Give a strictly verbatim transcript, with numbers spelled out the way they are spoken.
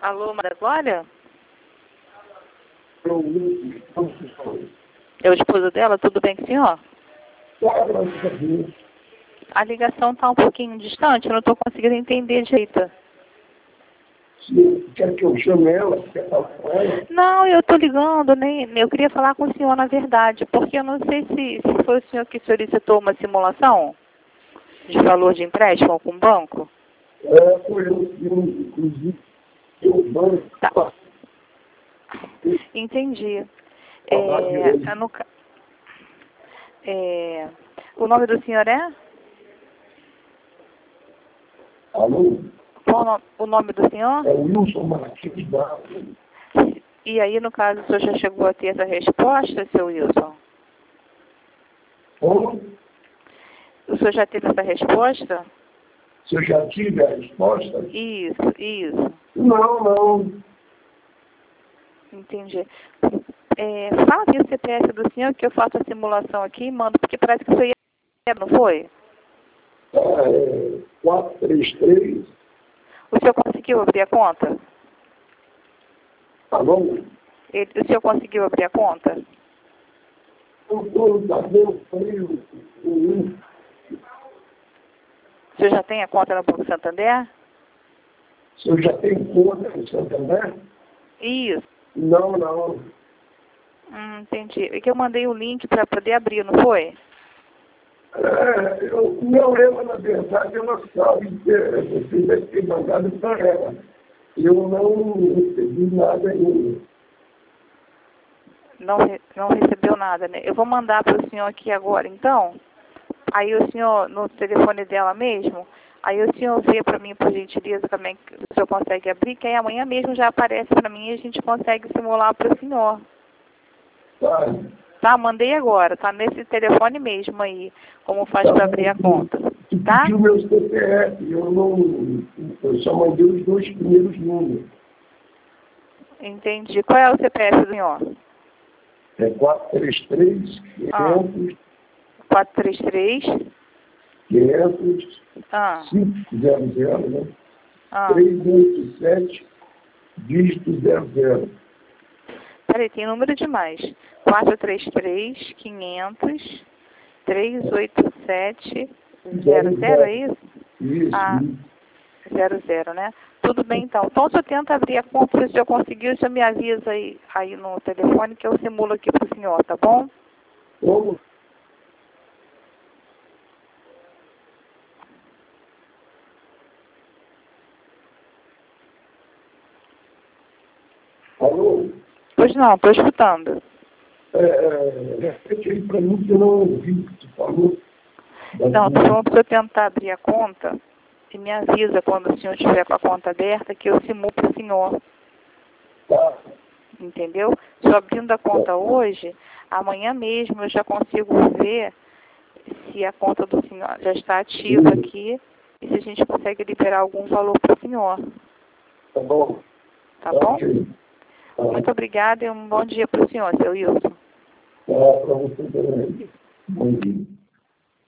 Alô, Maria Glória? Eu, É o esposo dela? Tudo bem com o senhor? graças a Deus. A ligação está um pouquinho distante, eu não estou conseguindo entender direito. Se quer que eu chame ela, quer falar com ela? Não, eu estou ligando, nem, eu queria falar com o senhor na verdade, porque eu não sei se, se foi o senhor que solicitou uma simulação de valor de empréstimo com o banco. É, foi eu que, inclusive, eu banco. Tá. Entendi. Falar de É, hoje. é no ca- é, o nome do senhor é? Alô? Qual o, no- o nome do senhor? É o Wilson Martins da E aí, no caso, o senhor já chegou a ter essa resposta, seu Wilson? Como? O senhor já teve essa resposta? Se eu já tive a resposta? Isso, isso. Não, não. Entendi. É, fala aí o C P F do senhor que eu faço a simulação aqui e mando, porque parece que o senhor ia, não foi? É, quatro três três. O senhor conseguiu abrir a conta? Alô? Ele, o senhor conseguiu abrir a conta? Eu estou dando frio. O O senhor já tem a conta no Banco Santander? senhor já tem conta no Santander? Isso. Não, não. Hum, entendi. É que eu mandei o link para poder abrir, não foi? É, eu, não, ela, na verdade, ela sabe que é, você deve ter mandado para ela. Eu não recebi nada ainda. Não, re- não recebeu nada, né? Eu vou mandar para o senhor aqui agora, então. Aí o senhor, no telefone dela mesmo, aí o senhor vê para mim, por gentileza, como é que o senhor consegue abrir, que aí amanhã mesmo já aparece para mim e a gente consegue simular para o senhor. Tá? Tá? Mandei agora, tá nesse telefone mesmo aí, como faz Tá para bom. abrir a conta. Tu Tá? pediu meu C P F, eu não. Eu só mandei os dois primeiros números. Entendi. Qual é o C P F do senhor? É quatro três três, Ah. quinhentos, quatro três três. quinhentos, Ah. cinco zero zero, né? Ah. três oito sete, dígito zero zero. Peraí, tem número demais. quatro três três, quinhentos, trezentos e oitenta e sete, zero zero, é isso? Isso, Ah, isso. zero zero, né? Tudo bem, então. Então, se eu tento abrir a conta, se o senhor conseguir, o senhor me avisa aí, aí no telefone que eu simulo aqui para o senhor, tá bom? Como? Alô? Pois não, estou escutando. É, é, repete aí para mim que eu não ouvi o que tu falou. Não, estou falando para o senhor tentar abrir a conta e me avisa quando o senhor estiver com a conta aberta que eu simulo para o senhor. Tá. Entendeu? Se eu abrindo a conta hoje, amanhã mesmo eu já consigo ver se a conta do senhor já está ativa aqui e se a gente consegue liberar algum valor para o senhor. Tá bom. Tá bom? Ok. Tá. Muito obrigada e um bom dia para o senhor, seu Wilson. Tá, para você também. Bom dia.